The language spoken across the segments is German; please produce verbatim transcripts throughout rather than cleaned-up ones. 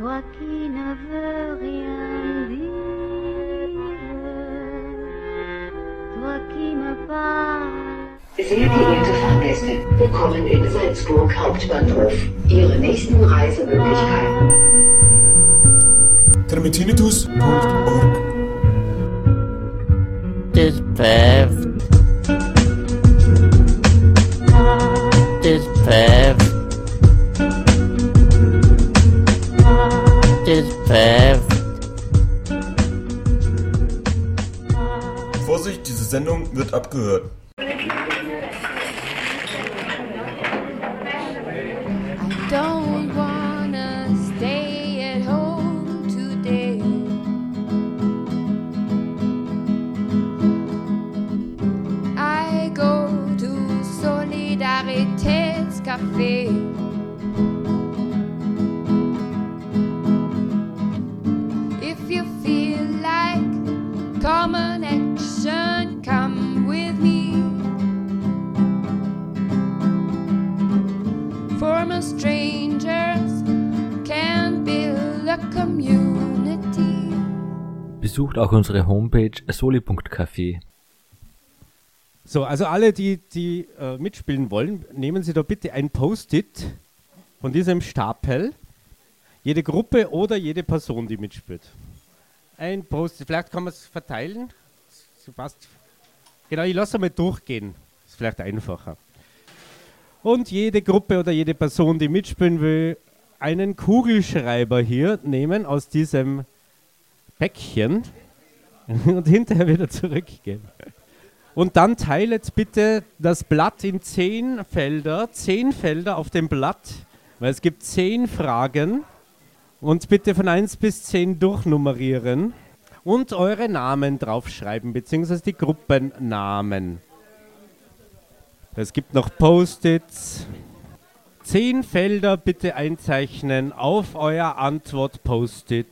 toi qui ne veux rien dire, toi qui me parles. Sehr geehrte Fahrgäste, willkommen in Salzburg Hauptbahnhof. Ihre nächsten Reisemöglichkeiten. termitinitus punkt org Das pfeift. Das pfeift. Das pfeift. Vorsicht, diese Sendung wird abgehört. Don't wanna stay at home today. I go to Solidaritätscafé. If you feel like common action, come with me. Former strangers can build a community. Besucht auch unsere Homepage soli punkt café. So, also alle, die, die äh, mitspielen wollen, nehmen Sie da bitte ein Post-it von diesem Stapel. Jede Gruppe oder jede Person, die mitspielt. Ein Post-it, vielleicht kann man es verteilen. So passt. Genau, ich lasse mal durchgehen. Ist vielleicht einfacher. Und jede Gruppe oder jede Person, die mitspielen will, einen Kugelschreiber hier nehmen aus diesem Päckchen und hinterher wieder zurückgeben. Und dann teilet bitte das Blatt in zehn Felder, zehn Felder auf dem Blatt, weil es gibt zehn Fragen. Und bitte von eins bis zehn durchnummerieren und eure Namen draufschreiben, beziehungsweise die Gruppennamen. Es gibt noch Post-its. Zehn Felder bitte einzeichnen auf euer Antwort-Post-it.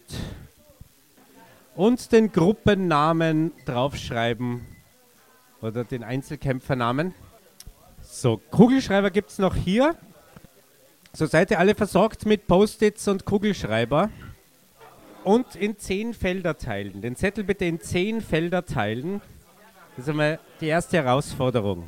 Und den Gruppennamen draufschreiben. Oder den Einzelkämpfernamen. So, Kugelschreiber gibt es noch hier. So, seid ihr alle versorgt mit Post-its und Kugelschreiber. Und in zehn Felder teilen. Den Zettel bitte in zehn Felder teilen. Das ist einmal die erste Herausforderung.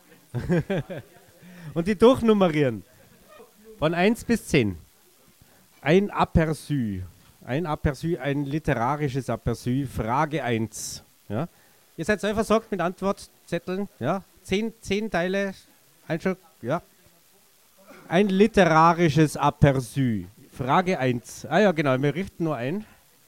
Und die durchnummerieren. Von eins bis zehn. Ein Aperçu. Ein Aperçu, ein literarisches Aperçu. Frage eins. Ja? Ihr seid so versorgt mit Antwortzetteln. Ja? Zehn, zehn Teile. Ein, ja. ein literarisches Aperçu. Frage eins. Ah ja, genau, wir richten nur ein.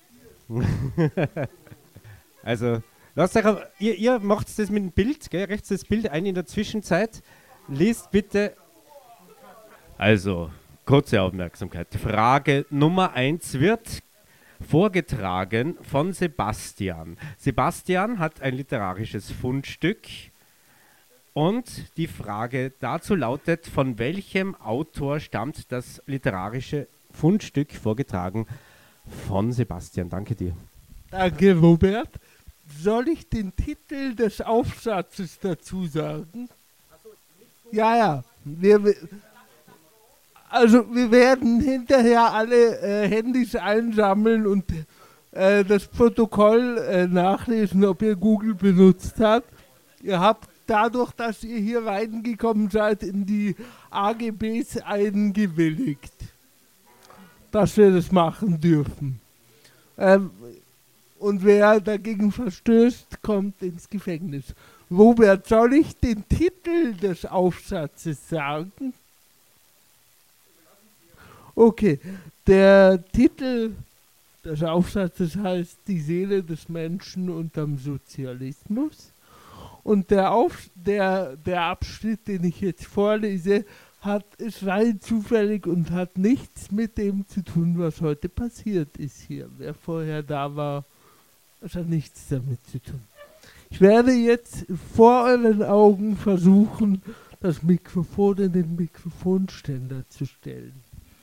Also, lasst euch, ihr, ihr macht das mit dem Bild, gell? Richtet das Bild ein in der Zwischenzeit. Liest bitte. Also, kurze Aufmerksamkeit. Frage Nummer eins wird vorgetragen von Sebastian. Sebastian hat ein literarisches Fundstück und die Frage dazu lautet, von welchem Autor stammt das literarische Fundstück, vorgetragen von Sebastian. Danke dir. Danke, Robert. Soll ich den Titel des Aufsatzes dazu sagen? Ja, ja. Wir, also wir werden hinterher alle äh, Handys einsammeln und äh, das Protokoll äh, nachlesen, ob ihr Google benutzt habt. Ihr habt dadurch, dass ihr hier reingekommen seid, in die A G Bs eingewilligt, dass wir das machen dürfen. Ähm, und wer dagegen verstößt, kommt ins Gefängnis. Robert, soll ich den Titel des Aufsatzes sagen? Okay, der Titel des Aufsatzes heißt Die Seele des Menschen unterm Sozialismus. Und der, Auf, der, der Abschnitt, den ich jetzt vorlese, hat, ist rein zufällig und hat nichts mit dem zu tun, was heute passiert ist hier. Wer vorher da war, das hat nichts damit zu tun. Ich werde jetzt vor euren Augen versuchen, das Mikrofon in den Mikrofonständer zu stellen.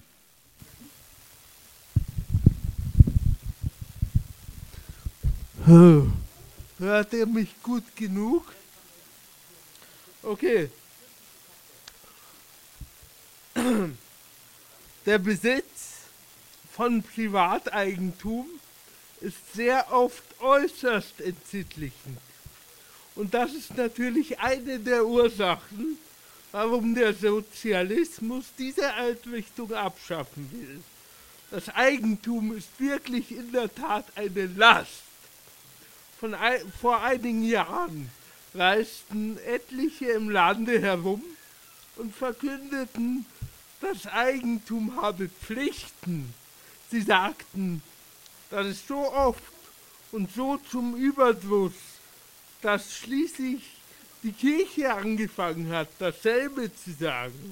Hört ihr mich gut genug? Okay. Der Besitz von Privateigentum ist sehr oft äußerst entsittlichend. Und das ist natürlich eine der Ursachen, warum der Sozialismus diese Einrichtung abschaffen will. Das Eigentum ist wirklich in der Tat eine Last. Von ein, vor einigen Jahren reisten etliche im Lande herum und verkündeten, das Eigentum habe Pflichten. Sie sagten, das ist so oft und so zum Überdruss, dass schließlich die Kirche angefangen hat, dasselbe zu sagen.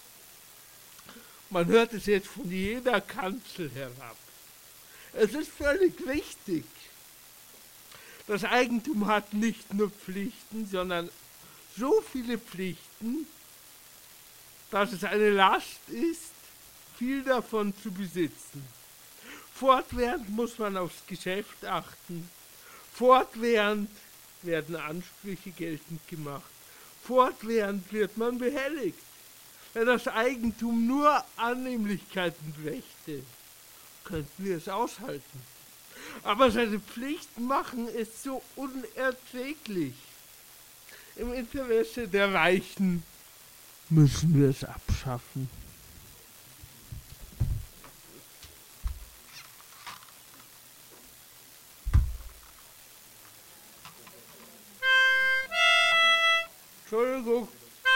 Man hört es jetzt von jeder Kanzel herab. Es ist völlig richtig. Das Eigentum hat nicht nur Pflichten, sondern so viele Pflichten, dass es eine Last ist, viel davon zu besitzen. Fortwährend muss man aufs Geschäft achten. Fortwährend werden Ansprüche geltend gemacht. Fortwährend wird man behelligt. Wenn das Eigentum nur Annehmlichkeiten brächte, könnten wir es aushalten. Aber seine Pflichten machen es so unerträglich. Im Interesse der Reichen müssen wir es abschaffen. Entschuldigung.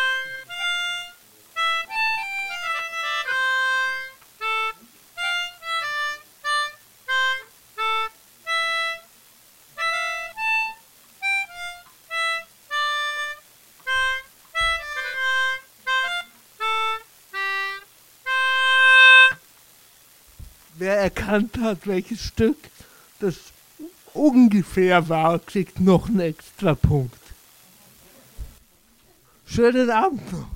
Wer erkannt hat, welches Stück das ungefähr war, kriegt noch einen extra Punkt. Schönen Abend noch.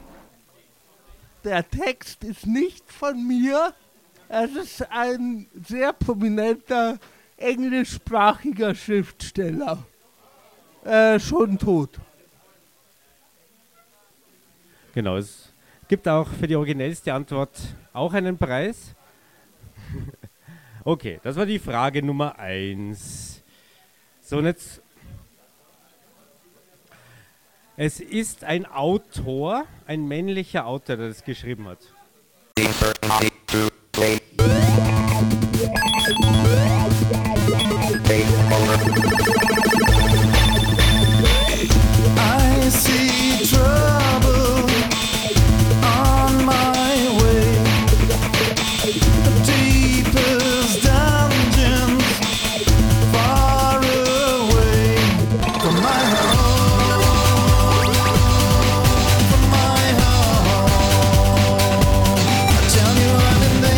Der Text ist nicht von mir. Es ist ein sehr prominenter englischsprachiger Schriftsteller. Äh, schon tot. Genau, es gibt auch für die originellste Antwort auch einen Preis. Okay, das war die Frage Nummer eins. So, und jetzt. Es ist ein Autor, ein männlicher Autor, der das geschrieben hat. I see trouble on my way. Deepest dungeons, far away from my home, from my home. I tell you I'm in there.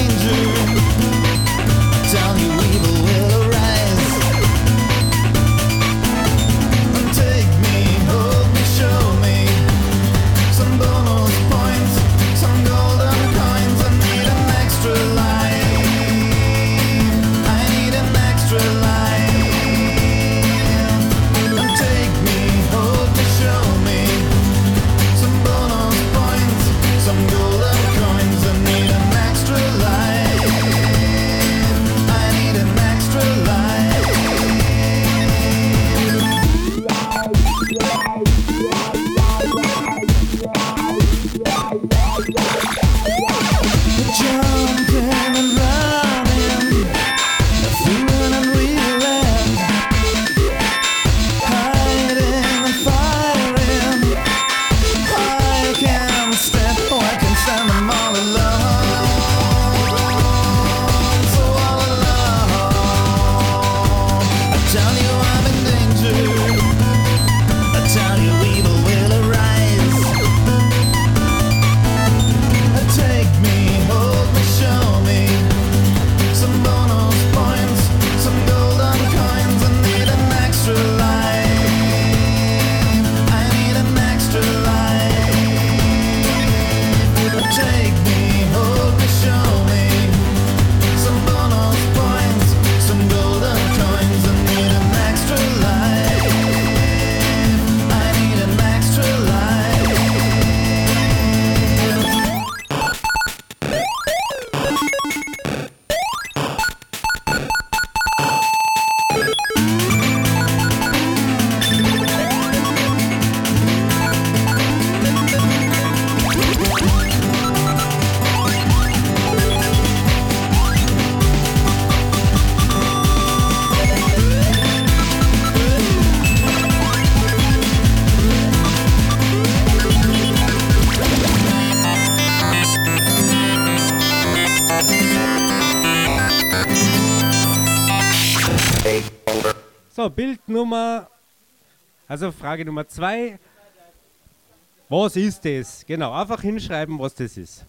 So, Bild Nummer, also Frage Nummer zwei. Was ist das? Genau, einfach hinschreiben, was das ist.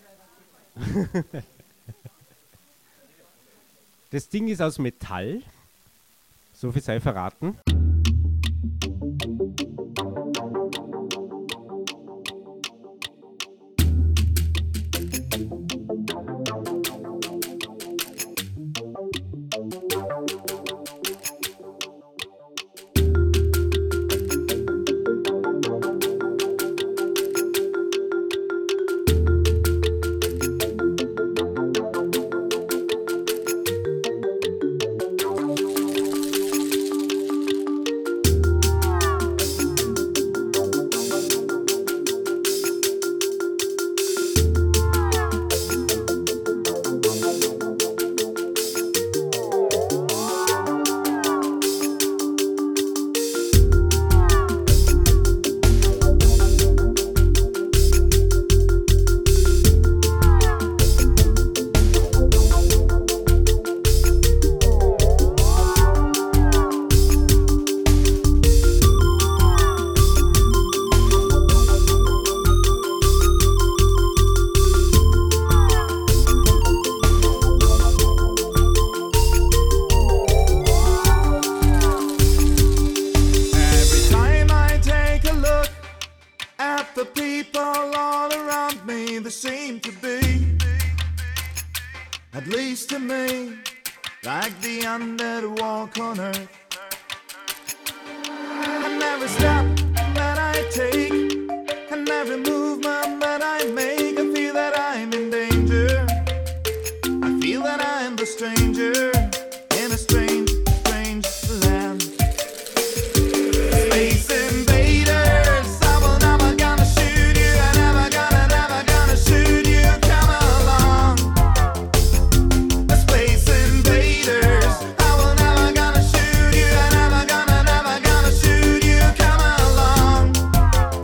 Das Ding ist aus Metall. So viel sei verraten. At least to me, like the undead walk on earth. And every step that I take, and every movement that I make, I feel that I'm in danger. I feel that I'm the stranger in a strange, strange land. Space invaders, I will never gonna shoot you. I never gonna, never gonna shoot you. Come along. Space invaders, I will never gonna shoot you. I never gonna, never gonna shoot you. Come along.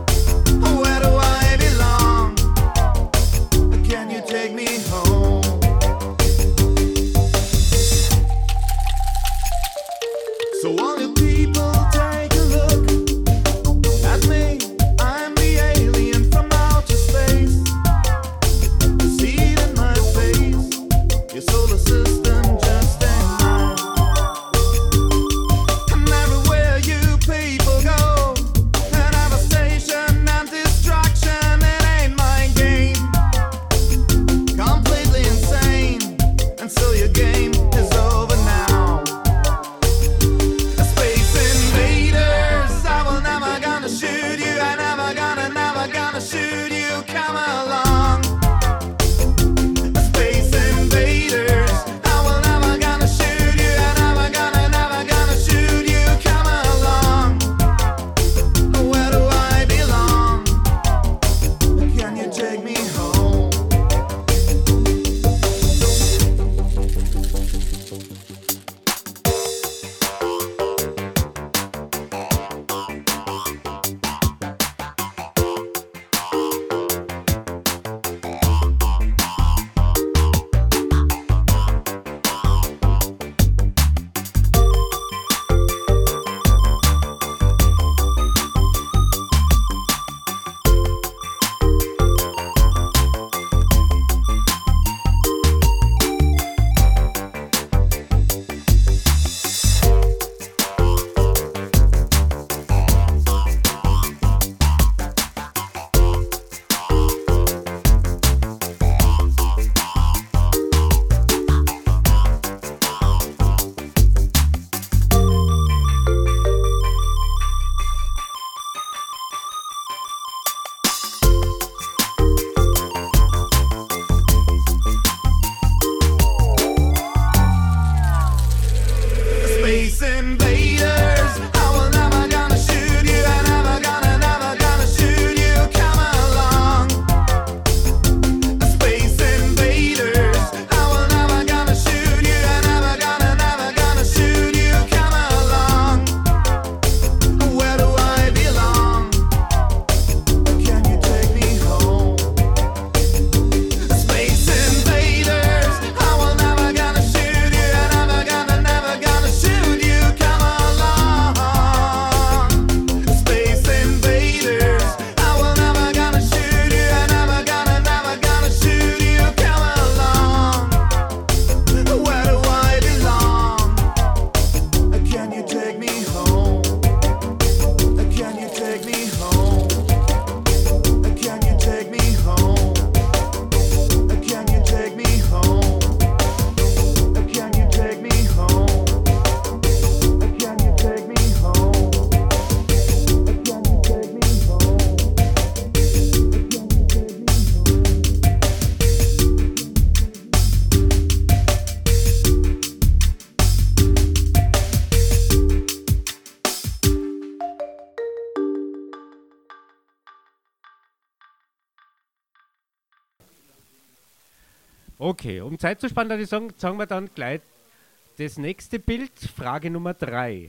Okay, um Zeit zu sparen, würde ich sagen, sagen wir dann gleich das nächste Bild, Frage Nummer drei.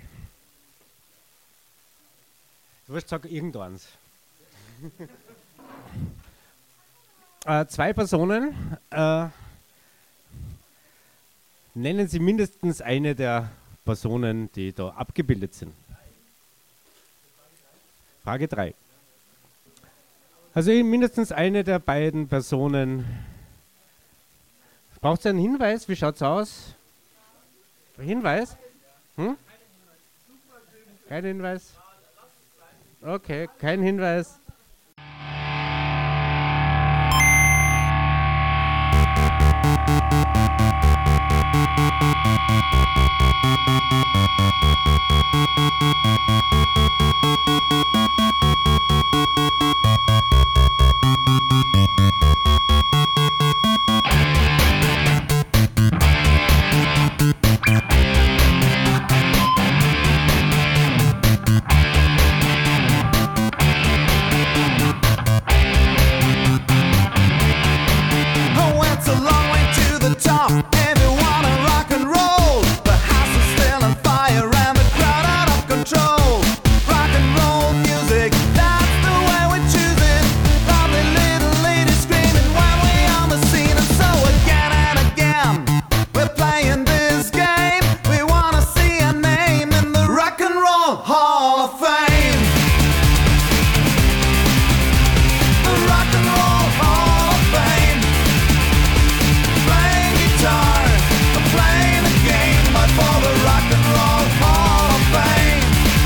Du wirst sagen, irgendwanns. äh, zwei Personen, äh, nennen Sie mindestens eine der Personen, die da abgebildet sind. Frage drei. Also mindestens eine der beiden Personen. Braucht es einen Hinweis? Wie schaut es aus? Hinweis? Hm? Kein Hinweis? Okay, kein Hinweis. Oh, it's a long way to the top. If you wanna rock and roll, the house is still on fire and the crowd out of control. Rock and roll music, that's the way we choose it. Lovely little ladies screaming when we on the scene, and so again and again we're playing this game. We wanna see a name in the Rock and Roll Hall of Fame. The Rock and Roll Hall of Fame. Playing guitar, playing a game, but for the Rock and Roll Hall of Fame.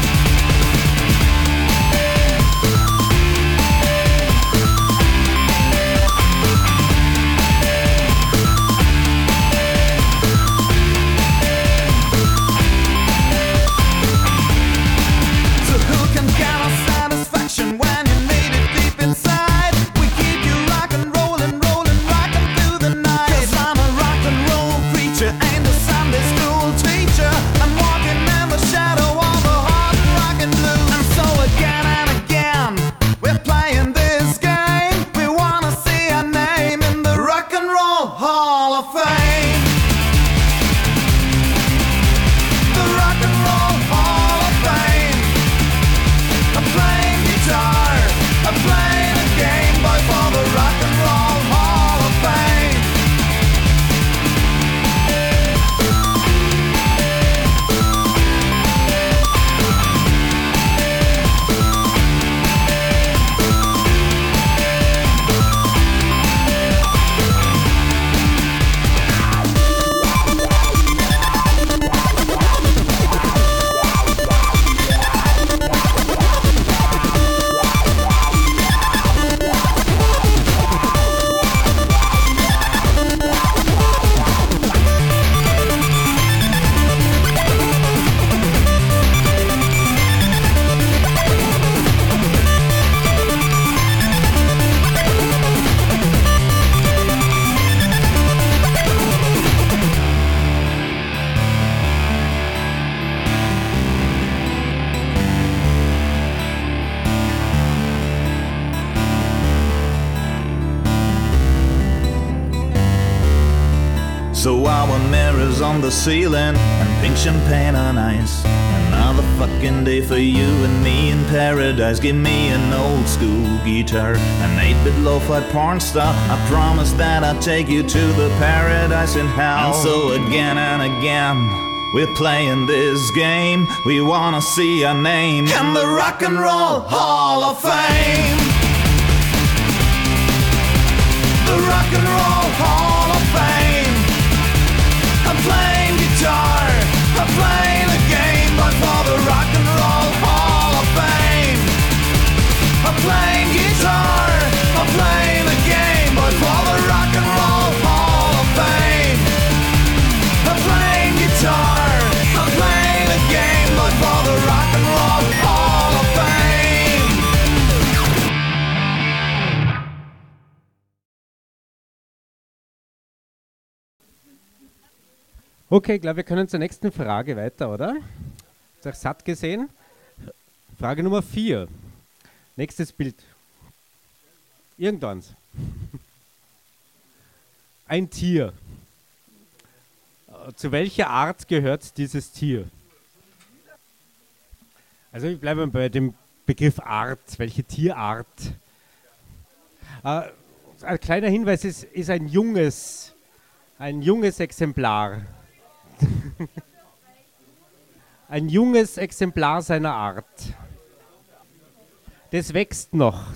So who can count on satisfaction when you need it deep inside? We keep you rock and rollin', rollin', rockin' through the night. 'Cause I'm a rock and roll preacher, ain't a Sunday school teacher. I'm walking in the shadow of the hard rockin' blues. And so again and again, we're playing this game. We wanna see our name in the Rock and Roll Hall of Fame. The Rock and Roll Hall of Fame. I'm playing guitar, I'm playing a game, boy, for the Rock and Roll Hall of Fame. So our mirrors on the ceiling and pink champagne on ice. Another fucking day for you and me in paradise. Give me an old school guitar, an eight-bit lo-fi porn star. I promise that I'll take you to the paradise in hell. And so again and again, we're playing this game. We wanna see our name in the Rock and Roll Hall of Fame. The Rock and Roll Hall of Fame. I'm playing guitar, I'm playing a game, but for the Rock and Roll Hall of Fame. I'm playing guitar, I'm playing a game, but for the Rock and Roll Hall of Fame. I'm playing guitar, I'm playing a game, but for the Rock and Roll Hall of Fame. Okay, ich glaube, wir können zur nächsten Frage weiter, oder? Ist euch satt gesehen? Frage Nummer vier. Nächstes Bild. Irgendwanns. Ein Tier. Äh, Zu welcher Art gehört dieses Tier? Also ich bleibe bei dem Begriff Art. Welche Tierart? Äh, ein kleiner Hinweis ist, ist ein junges, ein junges Exemplar. Ein junges Exemplar seiner Art. Das wächst noch.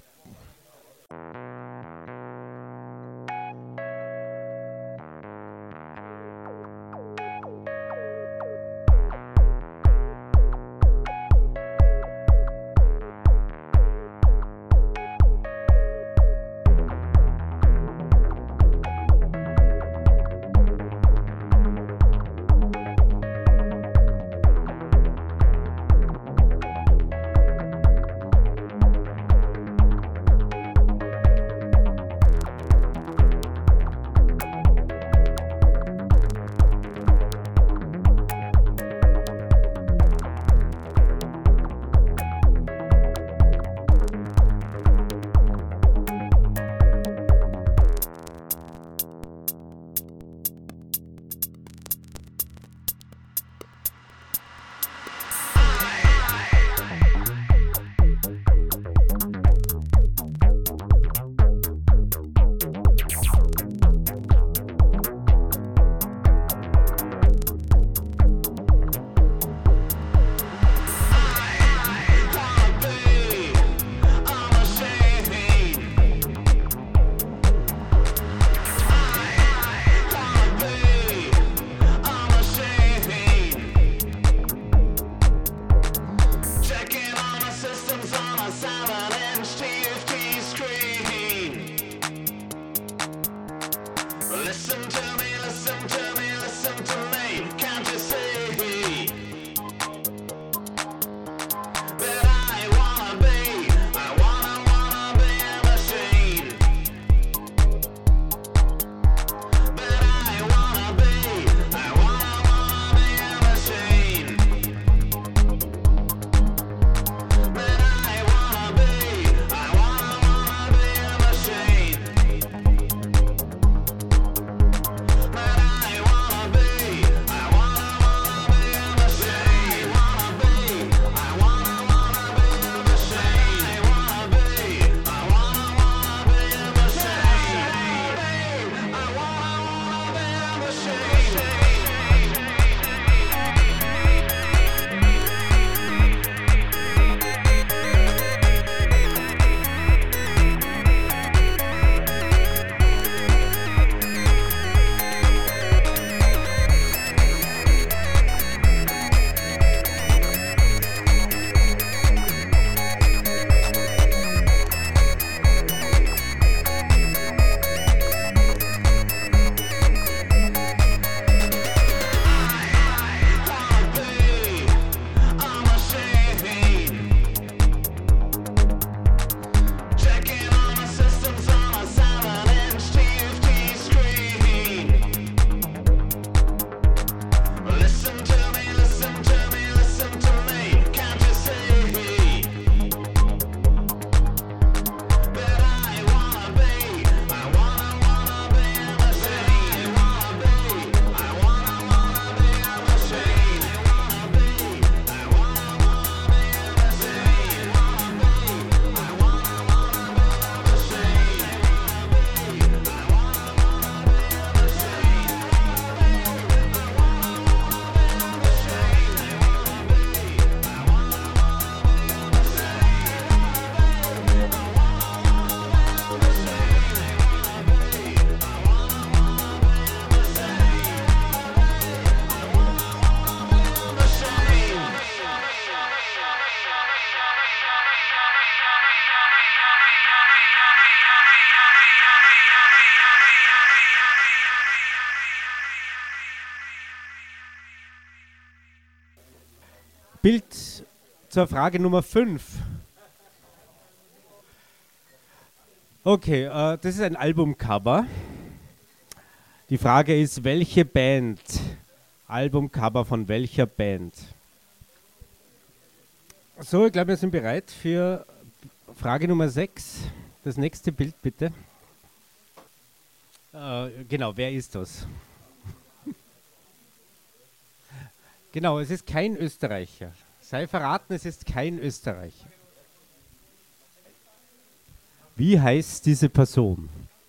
Bild zur Frage Nummer fünf. Okay, äh, das ist ein Albumcover. Die Frage ist, welche Band? Albumcover von welcher Band? So, ich glaube, wir sind bereit für Frage Nummer sechs. Das nächste Bild bitte. Äh, genau, wer ist das? Genau, es ist kein Österreicher. Sei verraten, es ist kein Österreicher. Wie heißt diese Person?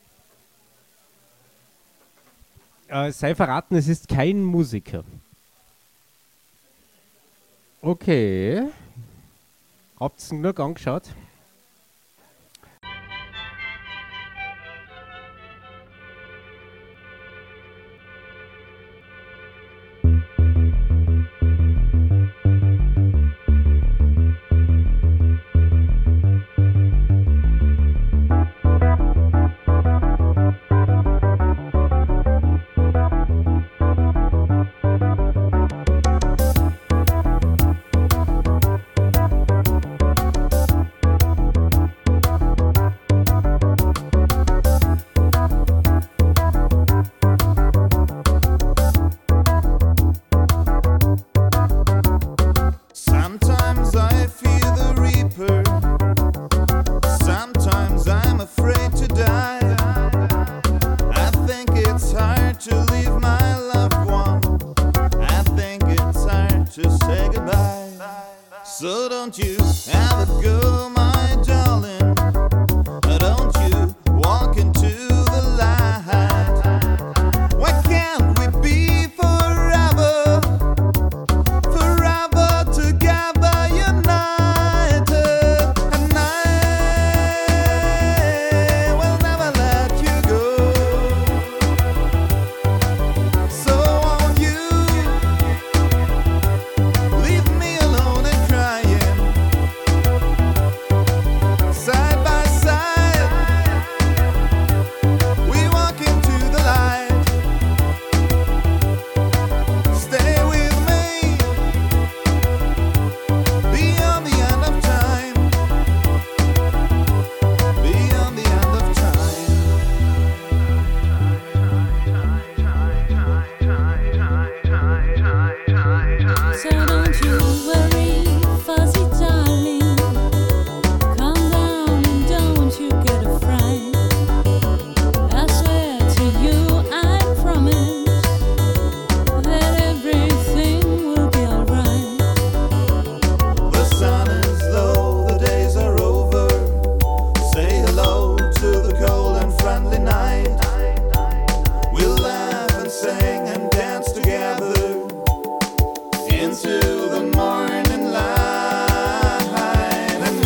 Äh, sei verraten, es ist kein Musiker. Okay. Habt ihr genug angeschaut? Sometimes I fear the reaper. Sometimes I'm afraid to die. I think it's hard to leave my loved one. I think it's hard to say goodbye. So don't you ever go, my darling. Don't you walk into the light. Why can't we be forever? Forever together, united. And I will never let you go. So won't you leave me alone and crying, side by side? We walk into the light. Stay with me beyond the end of time. Beyond the end of So don't you worry, fuzzy darling. Calm down and don't you get afraid. I swear to you, I promise that everything will be alright. The sun is low, the days are over. Say hello to the cold and friendly night. We'll laugh and sing and dance together into the morning light. And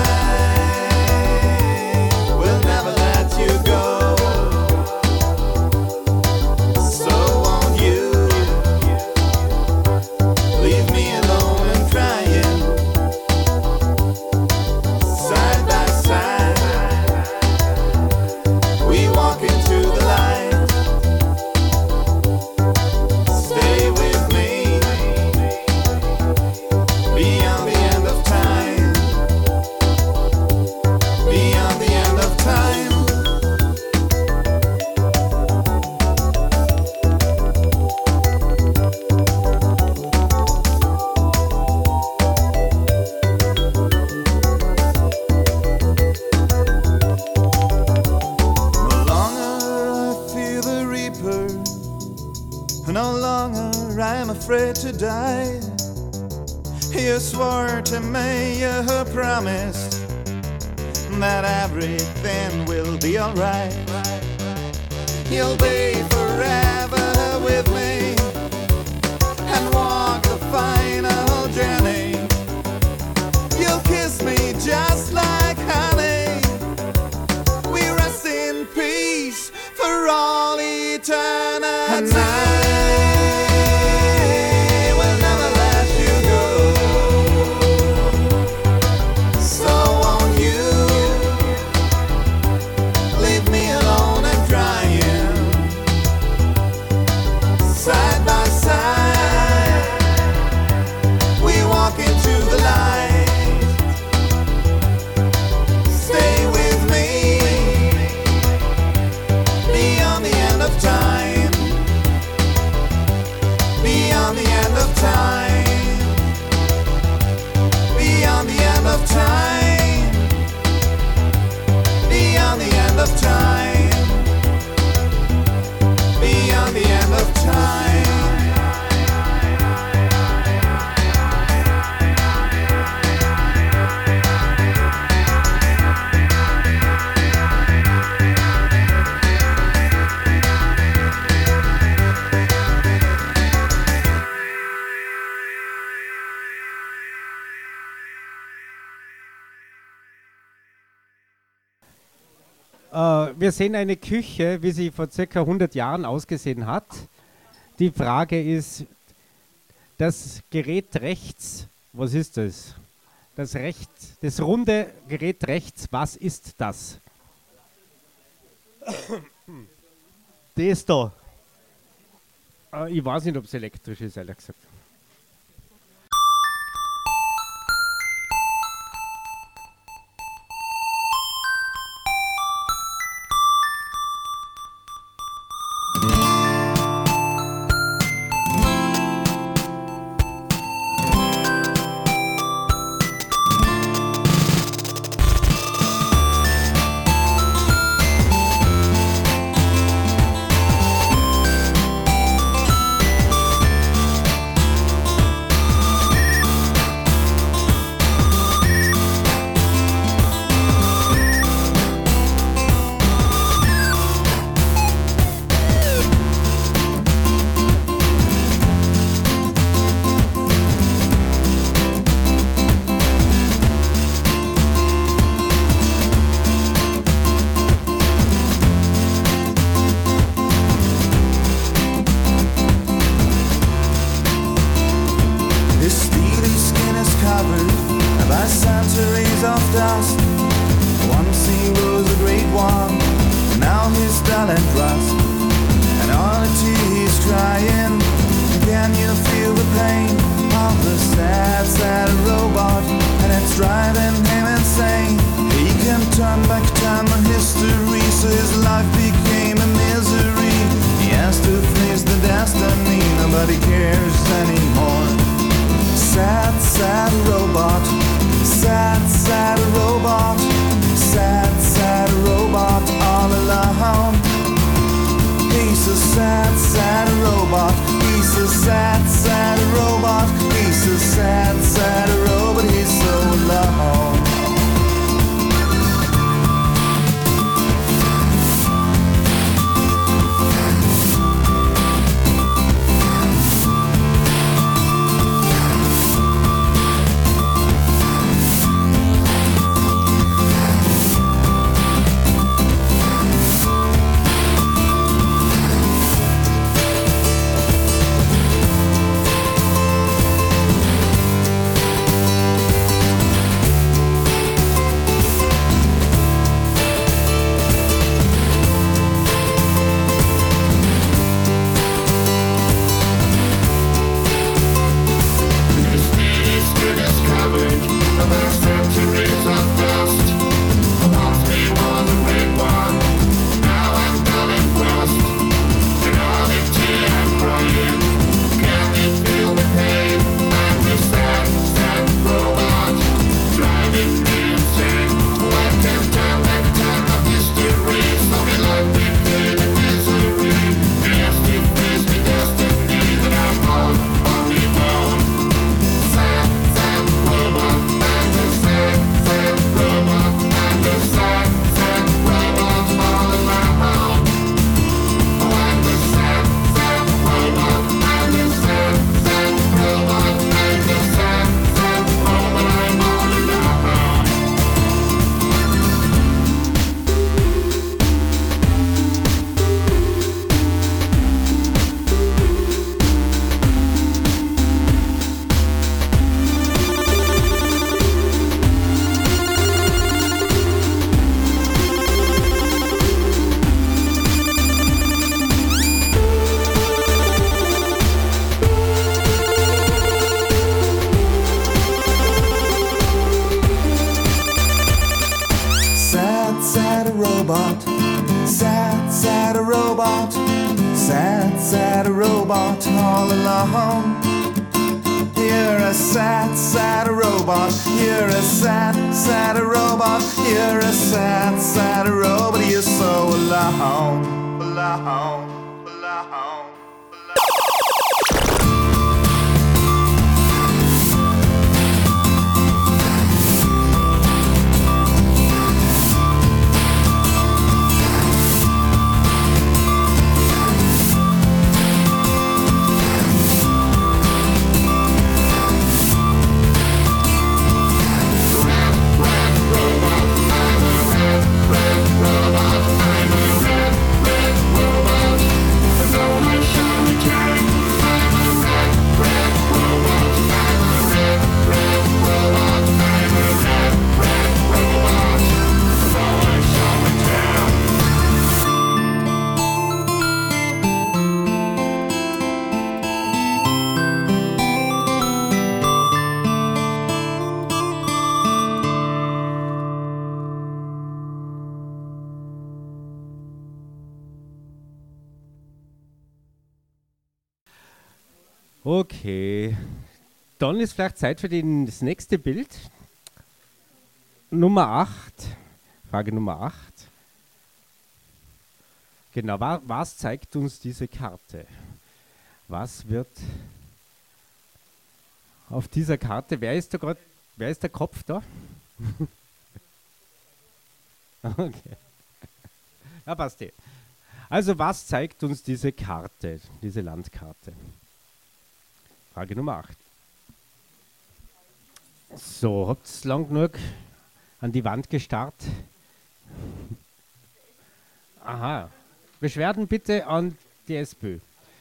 I will never let you go. So won't you leave me alone and crying, side by side? We walk into the light. Stay with me beyond the end of time. Beyond the end of time. No longer I fear the reaper. No longer I'm afraid to die. You swore to me, you promised that everything will be alright. You'll be forever with me and walk the final journey. You'll kiss me just like honey. We rest in peace for all eternity. And I will never let you go. So won't you leave me alone and crying, side by side? We walk into the light. Stay with me beyond the end of time. Beyond the end of time. Beyond the end of time. Beyond the end of time. wir sehen eine Küche, wie sie vor circa hundert Jahren ausgesehen hat. Die Frage ist, das Gerät rechts, was ist das? Das, rechts, das runde Gerät rechts, was ist das? Das da. Äh, ich weiß nicht, ob es elektrisch ist, ehrlich gesagt. Robot. Okay. Dann ist vielleicht Zeit für den, das nächste Bild. Nummer acht. Frage Nummer acht. Genau, wa was zeigt uns diese Karte? Was wird auf dieser Karte, wer ist da gerade, wer ist der Kopf da? Okay. Ja, passt eh. Also, was zeigt uns diese Karte, diese Landkarte? Frage Nummer acht. So, habt ihr lang genug an die Wand gestarrt? Aha. Beschwerden bitte an die SPÖ.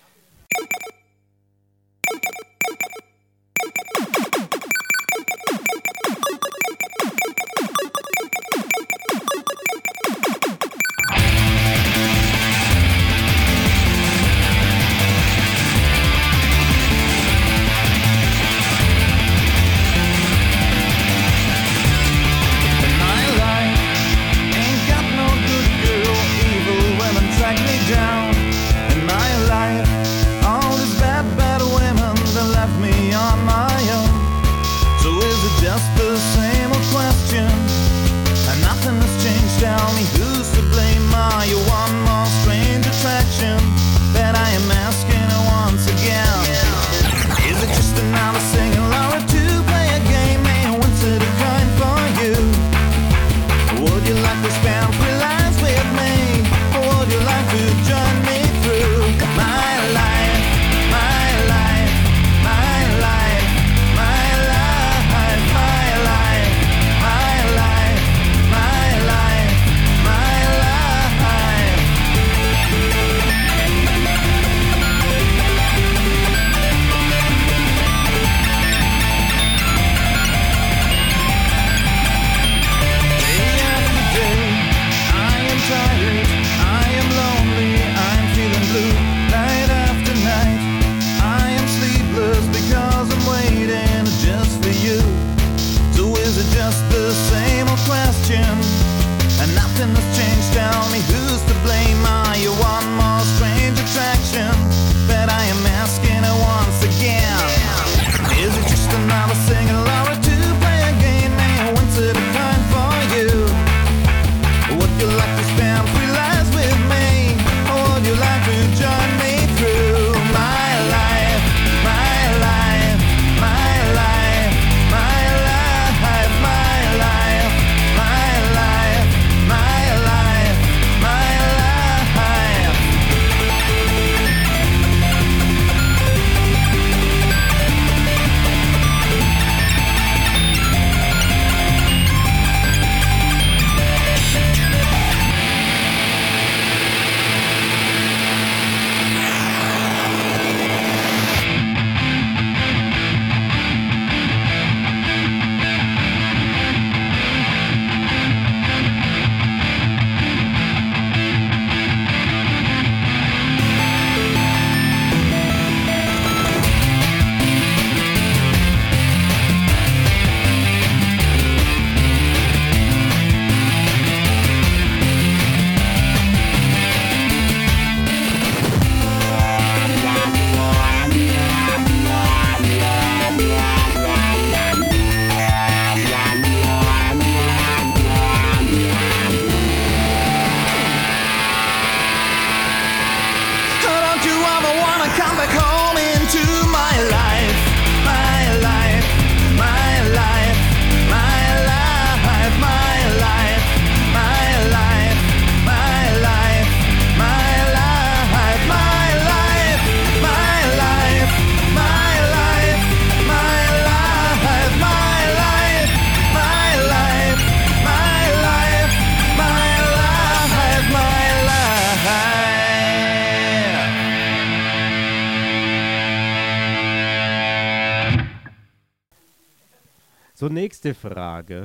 So, nächste Frage.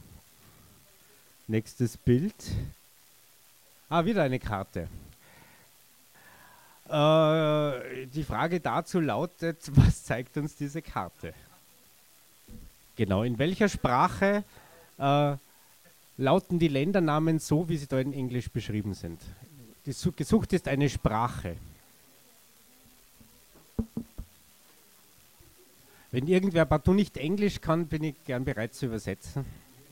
Nächstes Bild. Ah, wieder eine Karte. Äh, die Frage dazu lautet, was zeigt uns diese Karte? Genau, in welcher Sprache äh, lauten die Ländernamen so, wie sie da in Englisch beschrieben sind? Die, gesucht ist eine Sprache. Wenn irgendwer partout nicht Englisch kann, bin ich gern bereit zu übersetzen.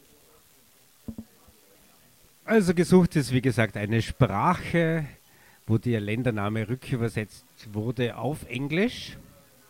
Also gesucht ist, wie gesagt, eine Sprache, wo der Ländername rückübersetzt wurde auf Englisch.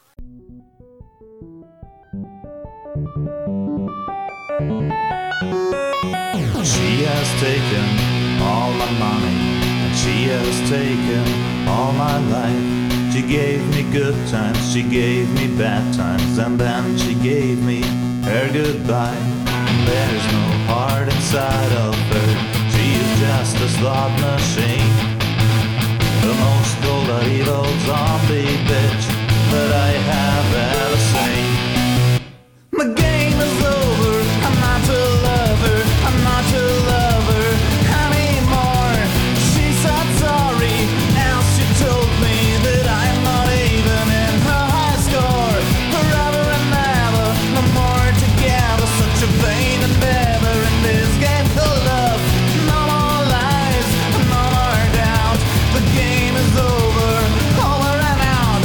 She has taken all my money, and she has taken all my life. She gave me good times, she gave me bad times, and then she gave me her goodbye. There's no heart inside of her, she is just a slot machine. The most cold evil zombie bitch that I have ever seen. My game is over, I'm not a lover, I'm not a lover anymore. She said sorry, now she told me that I'm not even in her high score. Forever and ever, no more together, such a vain endeavor in this game called love. No more lies, no more doubt, the game is over, over and out.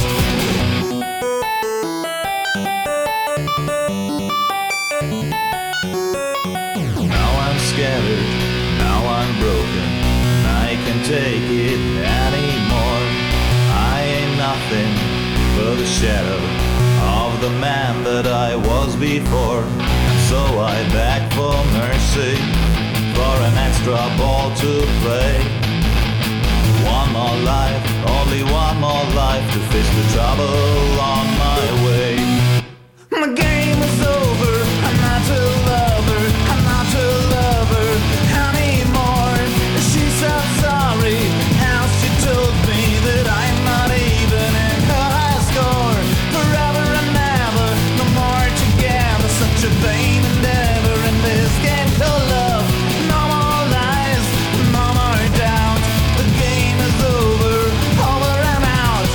Now I'm scattered, now I'm broken, I can't take it anymore. I ain't nothing but a shadow of the man that I was before. And so I beg for mercy, for an extra ball to play. One more life, only one more life to face the trouble on my way. My game is over, I'm not a lover, I'm not a lover anymore. She said sorry, now she told me that I'm not even in her high score. Forever and ever, no more together, such a vain endeavor in this game called love. No more lies, no more doubt, the game is over, over and out.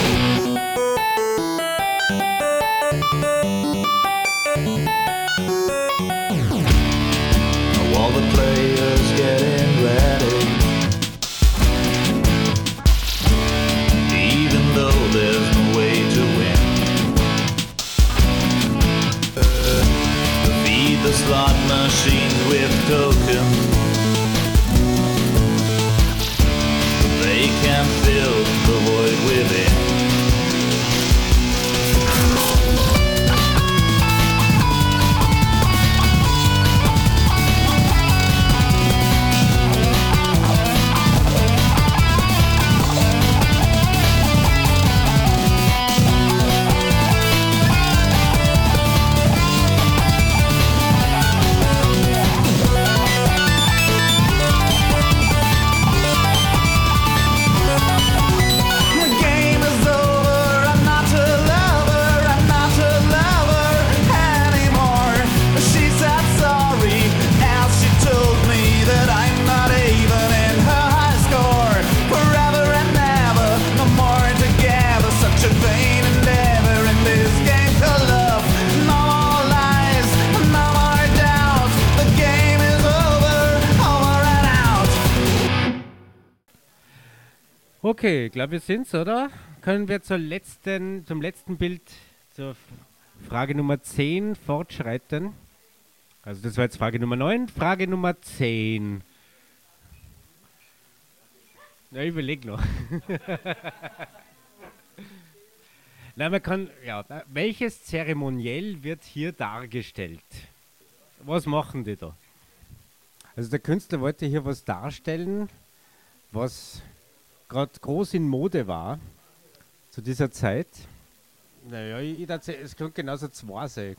Now all the players getting ready, even though there's no way to win. Feed the slot machines with tokens, they can fill the void within. My game is over, I'm not a lover, I'm not a lover anymore. She said sorry, as she told me that I'm not even in her high score. Forever and ever, no more together, such a vain endeavor in this game called love. No more lies, no more doubt, the game is over, over and out. Okay, ich glaube, wir sind's, oder? Können wir zur letzten, zum letzten Bild, zur F- Frage Nummer zehn fortschreiten? Also das war jetzt Frage Nummer neun, Frage Nummer zehn. Na, ich überleg noch. Na, man kann, ja, da- welches Zeremoniell wird hier dargestellt? Was machen die da? Also der Künstler wollte hier was darstellen, was gerade groß in Mode war zu dieser Zeit. Naja, ich, ich erzähl- es könnte genauso zwei sein.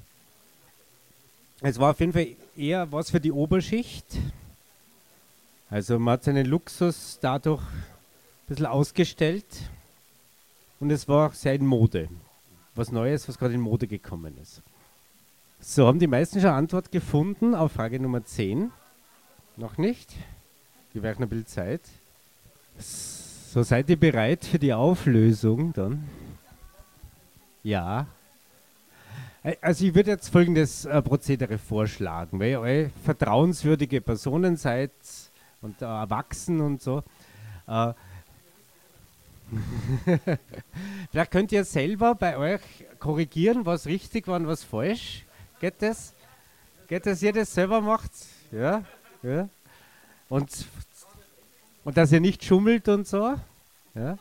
Es war auf jeden Fall eher was für die Oberschicht. Also man hat seinen Luxus dadurch ein bisschen ausgestellt und es war sehr in Mode. Was Neues, was gerade in Mode gekommen ist. So, haben die meisten schon Antwort gefunden auf Frage Nummer zehn? Noch nicht? Wir werden ein bisschen Zeit. So, seid ihr bereit für die Auflösung dann? Ja. Ä- Also ich würde jetzt folgendes äh, Prozedere vorschlagen, weil ihr alle vertrauenswürdige Personen seid und äh, erwachsen und so. Äh, Vielleicht könnt ihr selber bei euch korrigieren, was richtig war und was falsch. Geht das? Geht das, ihr das selber macht? Ja, ja. Und, und dass ihr nicht schummelt und so. Ja.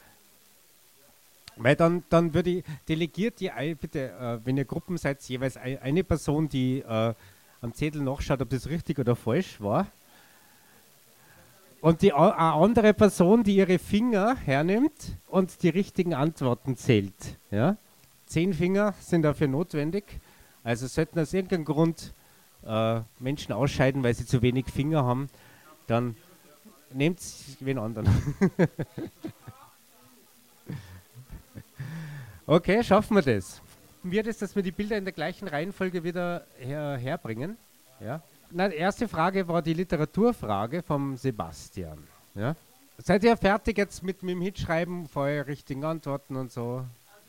Weil dann, dann würde ich, delegiert ihr ein, bitte, äh, wenn ihr Gruppen seid, jeweils ein, eine Person, die äh, am Zettel nachschaut, ob das richtig oder falsch war. Und die a- eine andere Person, die ihre Finger hernimmt und die richtigen Antworten zählt. Ja? Zehn Finger sind dafür notwendig. Also sollten aus irgendeinem Grund äh, Menschen ausscheiden, weil sie zu wenig Finger haben, dann nehmt wen anderen. Okay, schaffen wir das. Wird es, dass wir die Bilder in der gleichen Reihenfolge wieder her herbringen? Ja. Na, die erste Frage war die Literaturfrage vom Sebastian. Ja. Seid ihr fertig jetzt mit, mit dem Hitschreiben, vor eure richtigen Antworten und so?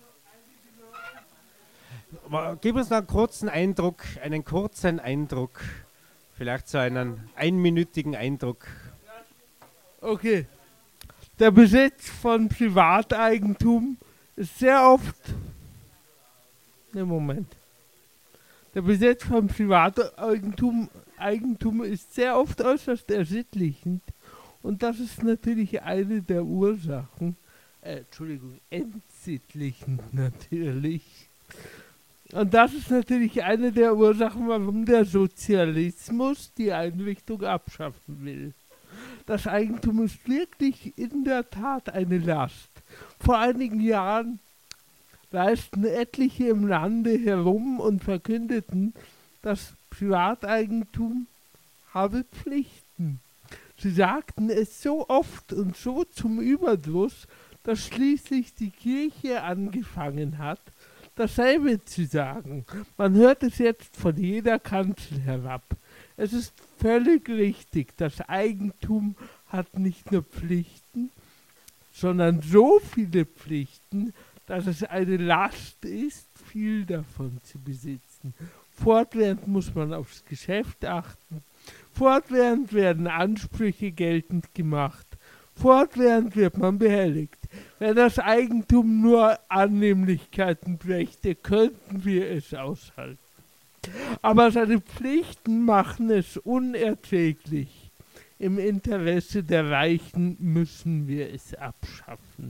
Aber gib uns noch einen kurzen Eindruck, einen kurzen Eindruck, vielleicht so einen einminütigen Eindruck. Okay. Der Besitz von Privateigentum ist sehr oft. Ne, Moment. Der Besitz von Privateigentum Eigentum ist sehr oft äußerst ersittlichend. Und das ist natürlich eine der Ursachen. Äh, Entschuldigung, entsittlichend natürlich. Und das ist natürlich eine der Ursachen, warum der Sozialismus die Einrichtung abschaffen will. Das Eigentum ist wirklich in der Tat eine Last. Vor einigen Jahren reisten etliche im Lande herum und verkündeten, das Privateigentum habe Pflichten. Sie sagten es so oft und so zum Überdruss, dass schließlich die Kirche angefangen hat, dasselbe zu sagen. Man hört es jetzt von jeder Kanzel herab. Es ist völlig richtig, das Eigentum hat nicht nur Pflichten, sondern so viele Pflichten, dass es eine Last ist, viel davon zu besitzen. Fortwährend muss man aufs Geschäft achten, fortwährend werden Ansprüche geltend gemacht, fortwährend wird man behelligt. Wenn das Eigentum nur Annehmlichkeiten brächte, könnten wir es aushalten. Aber seine Pflichten machen es unerträglich. Im Interesse der Reichen müssen wir es abschaffen.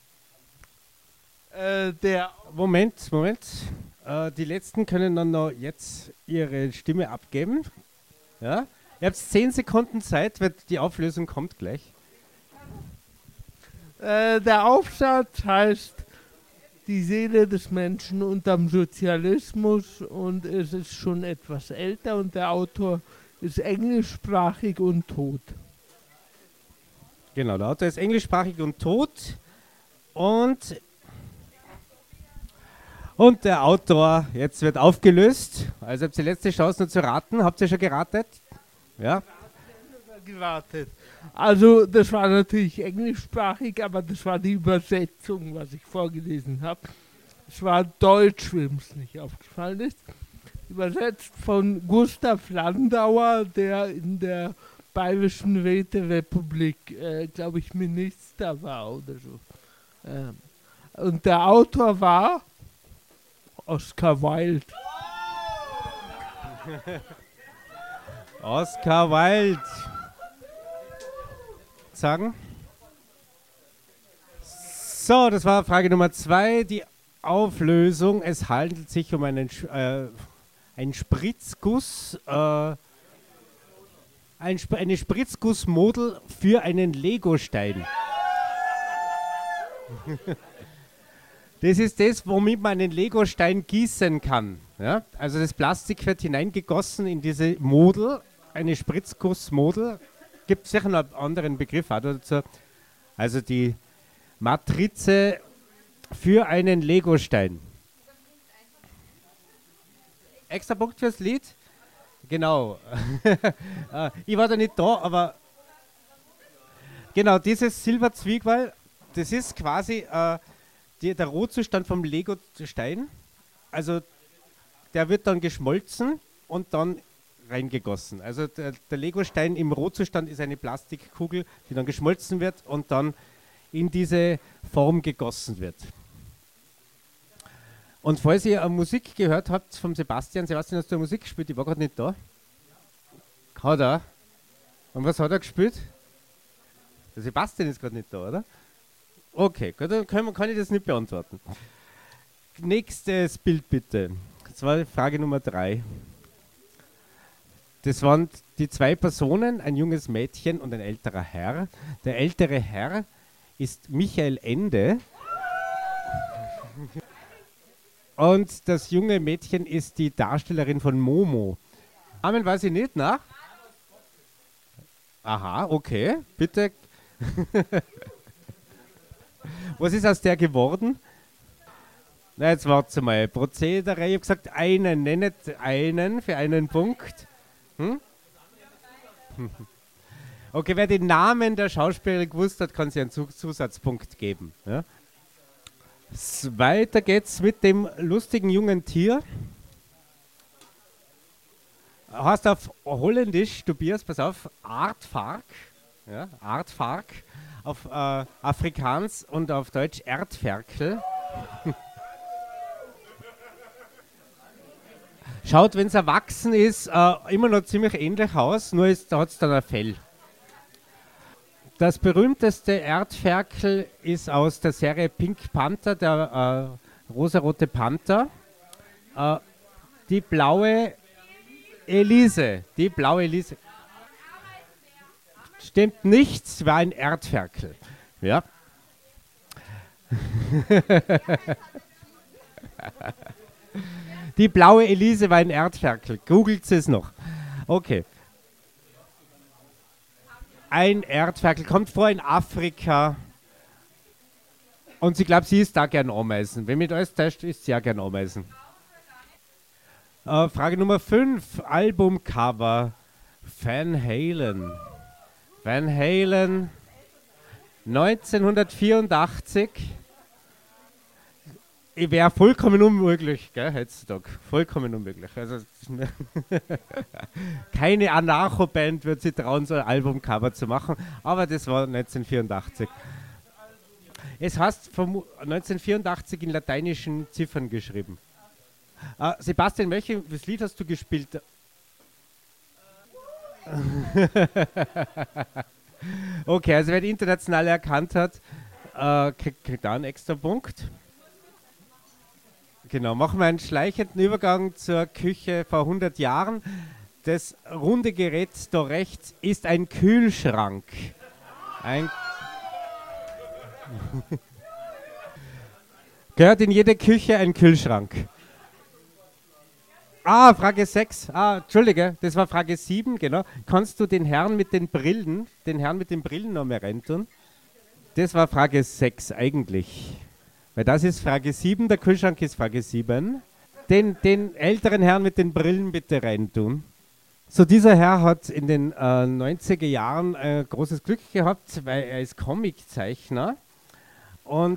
Äh, der Moment, Moment. Äh, die Letzten können dann noch jetzt ihre Stimme abgeben. Ja? Ihr habt zehn Sekunden Zeit, weil die Auflösung kommt gleich. Äh, der Aufsatz heißt Die Seele des Menschen unterm Sozialismus und es ist schon etwas älter und der Autor ist englischsprachig und tot. Genau, der Autor ist englischsprachig und tot. Und, und der Autor, jetzt wird aufgelöst. Also habt ihr die letzte Chance nur zu raten. Habt ihr schon geratet? Ja. Geratet. Also das war natürlich englischsprachig, aber das war die Übersetzung, was ich vorgelesen habe. Es war Deutsch, wem es nicht aufgefallen ist. Übersetzt von Gustav Landauer, der in der Bayerischen Räterepublik, äh, glaube ich, Minister war oder so. Ähm, und der Autor war Oscar Wilde. Oscar Wilde. Sagen. So, das war Frage Nummer zwei. Die Auflösung. Es handelt sich um einen, äh, einen Spritzguss, äh, ein Sp eine Spritzgussmodel für einen Legostein. Das ist das, womit man einen Legostein gießen kann. Ja? Also das Plastik wird hineingegossen in diese Model, eine Spritzgussmodel. Gibt sicher noch einen anderen Begriff auch dazu. Also die Matrize für einen Legostein. Extra Punkt fürs Lied? Genau. Ich war da nicht da, aber genau, dieses Silberzwiegwall, das ist quasi äh, die, der Rohzustand vom Lego-Stein. Also der wird dann geschmolzen und dann reingegossen. Also der, der Legostein im Rohzustand ist eine Plastikkugel, die dann geschmolzen wird und dann in diese Form gegossen wird. Und falls ihr Musik gehört habt vom Sebastian, Sebastian, hast du Musik gespielt? Ich war gerade nicht da. Hat er? Und was hat er gespielt? Der Sebastian ist gerade nicht da, oder? Okay, gut, dann können wir, kann ich das nicht beantworten. Nächstes Bild bitte. Das war Frage Nummer drei. Das waren die zwei Personen, ein junges Mädchen und ein älterer Herr. Der ältere Herr ist Michael Ende. Und das junge Mädchen ist die Darstellerin von Momo. Namen weiß ich nicht, na? Aha, okay, bitte. Was ist aus der geworden? Na, jetzt warte mal. Prozedere, ich habe gesagt, einen, nennet einen für einen Punkt. Hm? Okay, wer den Namen der Schauspielerin gewusst hat, kann sich einen Zusatzpunkt geben. Ja? Weiter geht's mit dem lustigen jungen Tier. Heißt auf Holländisch, Tobias, pass auf, Aardvark. Ja, Aardvark. Auf äh, Afrikaans und auf Deutsch Erdferkel. Schaut, wenn es erwachsen ist, äh, immer noch ziemlich ähnlich aus, nur hat es dann ein Fell. Das berühmteste Erdferkel ist aus der Serie Pink Panther, der äh, rosarote Panther. Äh, die blaue Elise, die blaue Elise. Stimmt nichts, war ein Erdferkel. Ja. Die blaue Elise war ein Erdferkel. Googelt es noch. Okay. Ein Erdferkel kommt vor in Afrika. Und sie glaubt, sie isst da gern Ameisen. Wenn mich alles täuscht, isst sie ja gern Ameisen. Äh, Frage Nummer fünf. Albumcover. Van Halen. Van Halen. neunzehnhundertvierundachtzig. Ich wäre vollkommen unmöglich, gell, heutzutage. Vollkommen unmöglich. Also, keine Anarcho-Band wird sich trauen, so ein Albumcover zu machen, aber das war neunzehnhundertvierundachtzig. Es heißt vom neunzehnhundertvierundachtzig in lateinischen Ziffern geschrieben. Uh, Sebastian, welches Lied hast du gespielt? Okay, also wer die internationale erkannt hat, uh, kriegt, kriegt da einen extra Punkt. Genau, machen wir einen schleichenden Übergang zur Küche vor hundert Jahren. Das runde Gerät da rechts ist ein Kühlschrank. Ein Gehört in jede Küche ein Kühlschrank? Ah, Frage sechs. Ah, Entschuldige, das war Frage sieben, genau. Kannst du den Herrn mit den Brillen, den Herrn mit den Brillen noch mehr reintun? Das war Frage sechs eigentlich. Weil das ist Frage sieben, der Kühlschrank ist Frage sieben. Den, den älteren Herrn mit den Brillen bitte reintun. So, dieser Herr hat in den äh, neunziger Jahren äh, großes Glück gehabt, weil er ist Comiczeichner und,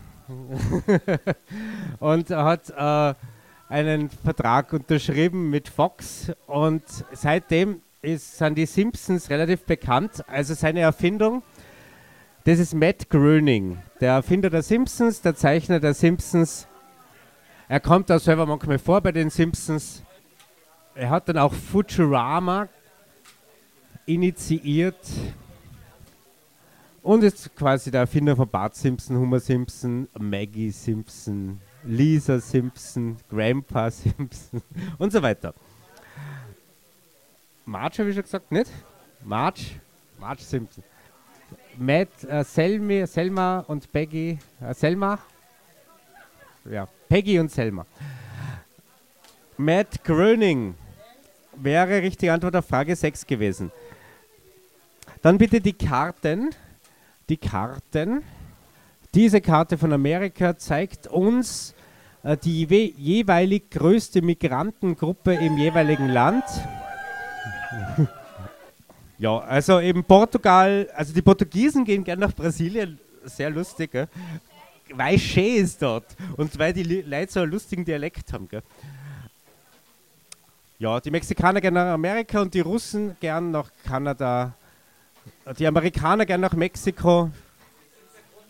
und er hat äh, einen Vertrag unterschrieben mit Fox und seitdem ist, sind die Simpsons relativ bekannt. Also seine Erfindung, das ist Matt Groening, der Erfinder der Simpsons, der Zeichner der Simpsons. Er kommt auch selber manchmal vor bei den Simpsons. Er hat dann auch Futurama initiiert und ist quasi der Erfinder von Bart Simpson, Homer Simpson, Maggie Simpson, Lisa Simpson, Grandpa Simpson und so weiter. Marge habe ich schon gesagt, nicht? Marge? Marge Simpson. Matt, äh, Selmi, Selma und Peggy, äh, Selma? Ja, Peggy und Selma. Matt Groening wäre richtige Antwort auf Frage sechs gewesen. Dann bitte die Karten. Die Karten. Diese Karte von Amerika zeigt uns äh, die je jeweilig größte Migrantengruppe im jeweiligen Land. Ja, also eben Portugal, also die Portugiesen gehen gerne nach Brasilien, sehr lustig, gell? Weil schön ist dort und weil die Leute so einen lustigen Dialekt haben. Gell? Ja, die Mexikaner gehen nach Amerika und die Russen gern nach Kanada, die Amerikaner gern nach Mexiko.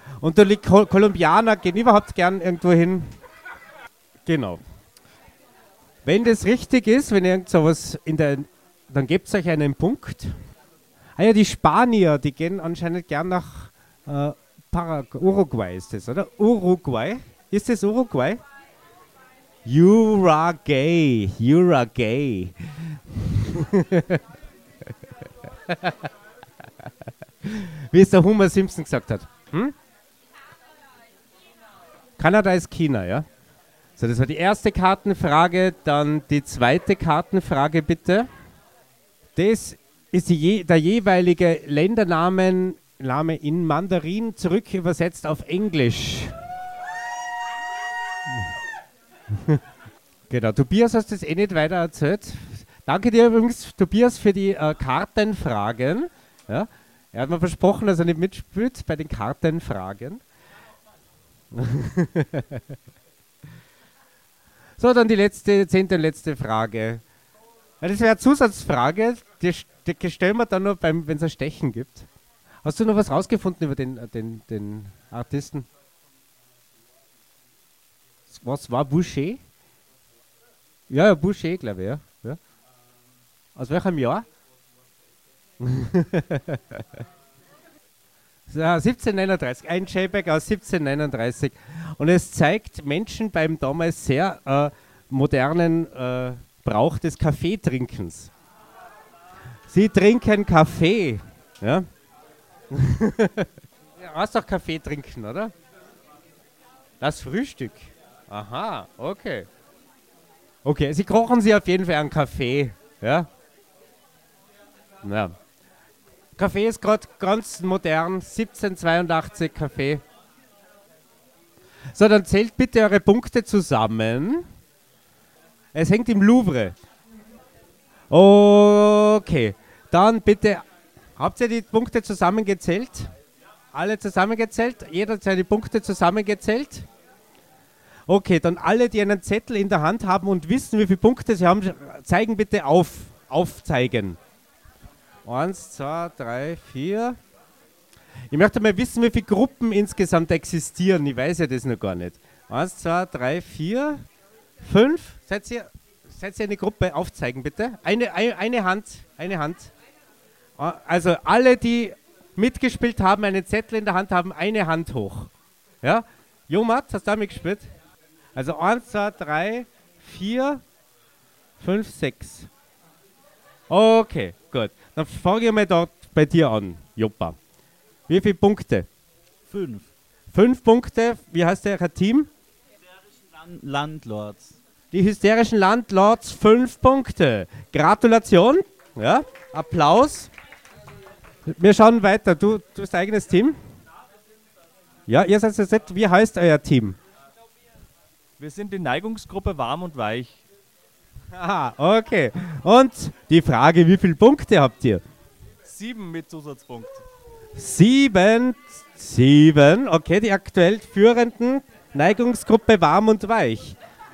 Und die Kol Kolumbianer gehen überhaupt gern irgendwo hin. Genau. Wenn das richtig ist, wenn irgend sowas in der, dann gebt es euch einen Punkt. Ah ja, die Spanier, die gehen anscheinend gern nach äh, Paraguay. Uruguay ist das, oder? Uruguay? Ist das Uruguay? Uruguay. Uruguay. Wie es der Homer Simpson gesagt hat. Hm? Kanada ist China, ja? So, das war die erste Kartenfrage, dann die zweite Kartenfrage bitte. Das ist die je, der jeweilige Ländernamen Name in Mandarin zurück übersetzt auf Englisch. Genau, Tobias hast das eh nicht weiter erzählt. Danke dir übrigens, Tobias, für die äh, Kartenfragen. Ja, er hat mir versprochen, dass er nicht mitspielt bei den Kartenfragen. So, dann die letzte, zehnte und letzte Frage. Ja, das wäre eine Zusatzfrage, die, die stellen wir dann noch, wenn es ein Stechen gibt. Hast du noch was rausgefunden über den, den, den Artisten? Was war Boucher? Ja, ja, Boucher, glaube ich, ja. ja. Aus welchem Jahr? So, siebzehnhundertneununddreißig, ein JPEG aus siebzehnhundertneununddreißig. Und es zeigt Menschen beim damals sehr äh, modernen äh, Brauch des Kaffeetrinkens. Sie trinken Kaffee. Ja? Ja, hast doch Kaffee trinken, oder? Das Frühstück. Aha, okay. Okay, Sie kochen Sie auf jeden Fall einen Kaffee. Ja? Ja. Kaffee ist gerade ganz modern, siebzehnhundertzweiundachtzig Kaffee. So, dann zählt bitte eure Punkte zusammen. Es hängt im Louvre. Okay, dann bitte, habt ihr die Punkte zusammengezählt? Alle zusammengezählt? Jeder hat seine Punkte zusammengezählt? Okay, dann alle, die einen Zettel in der Hand haben und wissen, wie viele Punkte sie haben, zeigen bitte auf. Aufzeigen. Eins, zwei, drei, vier. Ich möchte mal wissen, wie viele Gruppen insgesamt existieren. Ich weiß ja das noch gar nicht. Eins, zwei, drei, vier, fünf. Seid ihr, seid ihr eine Gruppe? Aufzeigen bitte. Eine, eine, eine Hand. Eine Hand. Also alle, die mitgespielt haben, einen Zettel in der Hand haben, eine Hand hoch. Ja? Jomat, hast du da mitgespielt? Also eins, zwei, drei, vier, fünf, sechs. Okay, gut. Dann fange ich mal dort bei dir an, Joppa. Wie viele Punkte? Fünf. Fünf Punkte. Wie heißt der Team? Hysterischen Landlords. Die hysterischen Landlords, fünf Punkte. Gratulation. Ja, Applaus. Wir schauen weiter. Du, du hast dein eigenes Team? Ja, ihr seid das nicht. Wie heißt euer Team? Wir sind die Neigungsgruppe Warm und Weich. Aha, okay. Und die Frage, wie viele Punkte habt ihr? Sieben mit Zusatzpunkt. Sieben, sieben. Okay, die aktuell führenden Neigungsgruppe Warm und Weich.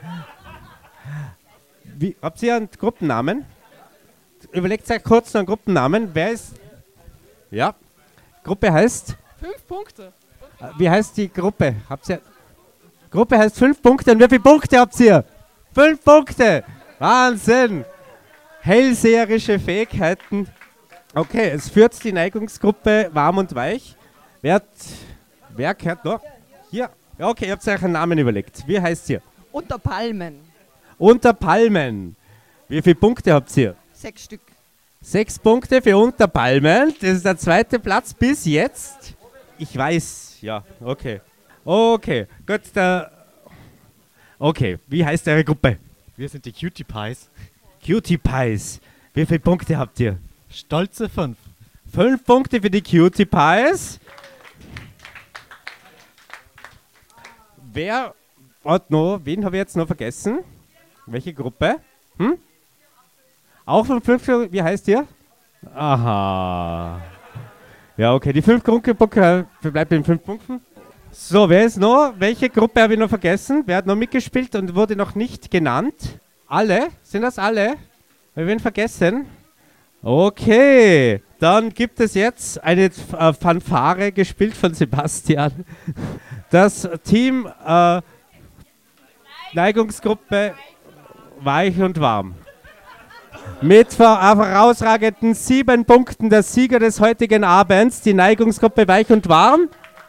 Wie, habt ihr einen Gruppennamen? Überlegt euch kurz noch einen Gruppennamen. Wer ist? Ja. Gruppe heißt? Fünf Punkte. Wie heißt die Gruppe? Habt ihr? Gruppe heißt fünf Punkte. Und wie viele Punkte habt ihr? Fünf Punkte. Wahnsinn! Hellseherische Fähigkeiten. Okay, es führt die Neigungsgruppe Warm und Weich. Wer, hat, wer gehört noch? Hier. Ja, okay, ihr habt euch einen Namen überlegt. Wie heißt ihr? Unter Palmen. Unter Palmen. Wie viele Punkte habt ihr? Sechs Stück. Sechs Punkte für Unter Palmen. Das ist der zweite Platz bis jetzt. Ich weiß, ja, okay. Okay, gut. Der okay, wie heißt eure Gruppe? Wir sind die Cutie Pies. Cutie Pies. Wie viele Punkte habt ihr? Stolze fünf. Fünf Punkte für die Cutie Pies. Wer hat noch, wen habe ich jetzt noch vergessen? Welche Gruppe? Hm? Auch von fünf, wie heißt ihr? Aha. Ja, okay, die fünf Punkte verbleibt in fünf Punkten. So, wer ist noch? Welche Gruppe habe ich noch vergessen? Wer hat noch mitgespielt und wurde noch nicht genannt? Alle? Sind das alle? Wir werden vergessen. Okay, dann gibt es jetzt eine äh, Fanfare, gespielt von Sebastian. Das Team äh, Neigungsgruppe Weich und Warm. Mit herausragenden sieben Punkten der Sieger des heutigen Abends, die Neigungsgruppe Weich und Warm.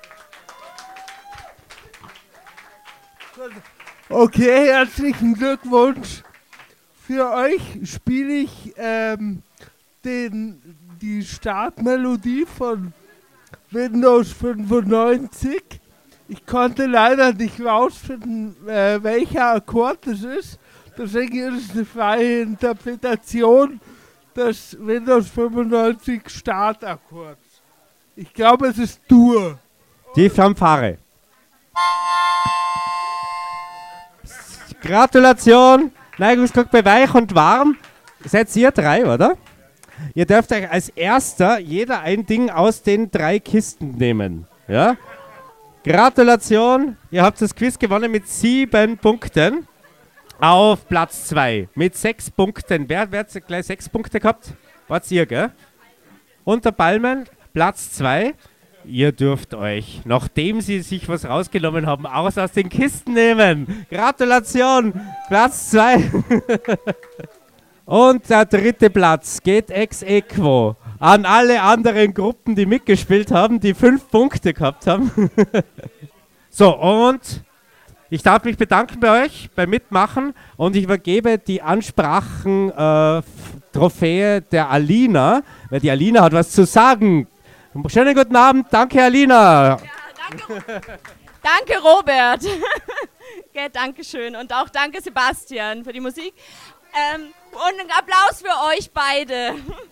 Okay, herzlichen Glückwunsch. Für euch spiele ich ähm, den, die Startmelodie von Windows fünfundneunzig. Ich konnte leider nicht rausfinden, äh, welcher Akkord es ist. Deswegen ist es eine freie Interpretation des Windows fünfundneunzig Startakkords. Ich glaube, es ist Dur. Die Fanfare. Gratulation, Neigungsgruppe Weich und Warm. Seid ihr drei, oder? Ihr dürft euch als erster jeder ein Ding aus den drei Kisten nehmen. Ja? Gratulation, ihr habt das Quiz gewonnen mit sieben Punkten. Auf Platz zwei mit sechs Punkten. Wer, wer hat gleich sechs Punkte gehabt? Wart's ihr, gell? Unter Palmen, Platz zwei. Ihr dürft euch, nachdem sie sich was rausgenommen haben, aus aus den Kisten nehmen. Gratulation, Platz zwei. Und der dritte Platz geht ex aequo an alle anderen Gruppen, die mitgespielt haben, die fünf Punkte gehabt haben. So, und ich darf mich bedanken bei euch, beim Mitmachen, und ich übergebe die Ansprachen-Trophäe der Alina, weil die Alina hat was zu sagen. Schönen guten Abend, danke Alina. Ja, danke, danke Robert. Okay, danke schön und auch danke Sebastian für die Musik. Ähm, und einen Applaus für euch beide.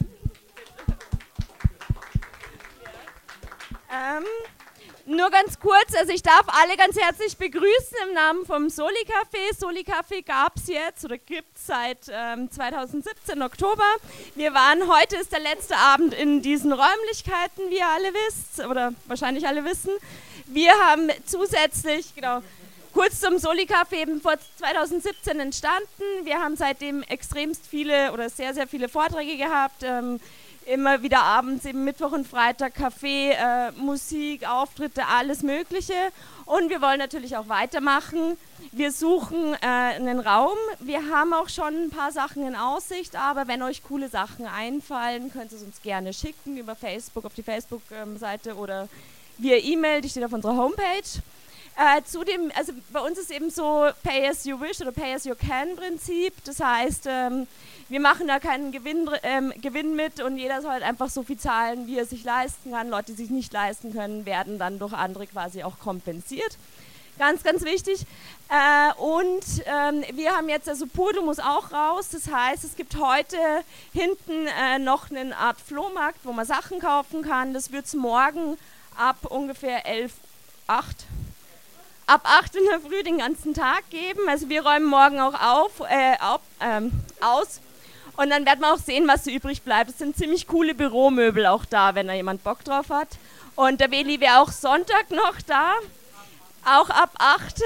ähm, Nur ganz kurz, also ich darf alle ganz herzlich begrüßen im Namen vom Soli Café. Soli Café gab es jetzt oder gibt es seit ähm, zweitausendsiebzehn Oktober. Wir waren, heute ist der letzte Abend in diesen Räumlichkeiten, wie ihr alle wisst, oder wahrscheinlich alle wissen. Wir haben zusätzlich, genau, kurz zum Soli Café eben vor zweitausendsiebzehn entstanden. Wir haben seitdem extremst viele oder sehr, sehr viele Vorträge gehabt. Ähm, Immer wieder abends, eben Mittwoch und Freitag, Kaffee, äh, Musik, Auftritte, alles Mögliche. Und wir wollen natürlich auch weitermachen. Wir suchen äh, einen Raum. Wir haben auch schon ein paar Sachen in Aussicht, aber wenn euch coole Sachen einfallen, könnt ihr es uns gerne schicken über Facebook, auf die Facebook-Seite oder via E-Mail, die steht auf unserer Homepage. Äh, zudem, also bei uns ist eben so Pay as you wish oder Pay as you can Prinzip. Das heißt, ähm, wir machen da keinen Gewinn, ähm, Gewinn mit und jeder soll halt einfach so viel zahlen, wie er sich leisten kann. Leute, die sich nicht leisten können, werden dann durch andere quasi auch kompensiert. Ganz, ganz wichtig. Äh, und ähm, wir haben jetzt, also Purdo muss auch raus. Das heißt, es gibt heute hinten äh, noch eine Art Flohmarkt, wo man Sachen kaufen kann. Das wird es morgen ab ungefähr elf, acht ab acht in der Früh den ganzen Tag geben. Also wir räumen morgen auch auf, äh, auf, ähm, aus. Und dann wird man auch sehen, was so übrig bleibt. Es sind ziemlich coole Büromöbel auch da, wenn da jemand Bock drauf hat. Und der Weli wäre auch Sonntag noch da, auch ab acht.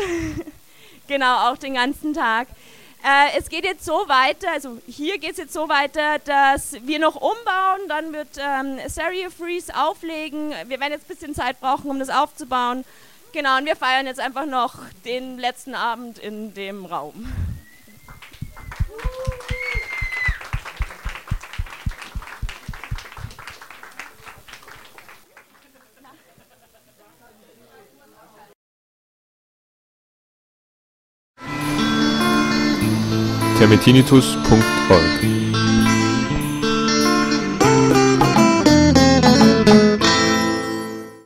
Genau, auch den ganzen Tag. Äh, es geht jetzt so weiter, also hier geht es jetzt so weiter, dass wir noch umbauen. Dann wird ähm, Stereo Freeze auflegen. Wir werden jetzt ein bisschen Zeit brauchen, um das aufzubauen. Genau, und wir feiern jetzt einfach noch den letzten Abend in dem Raum. termitinitus punkt org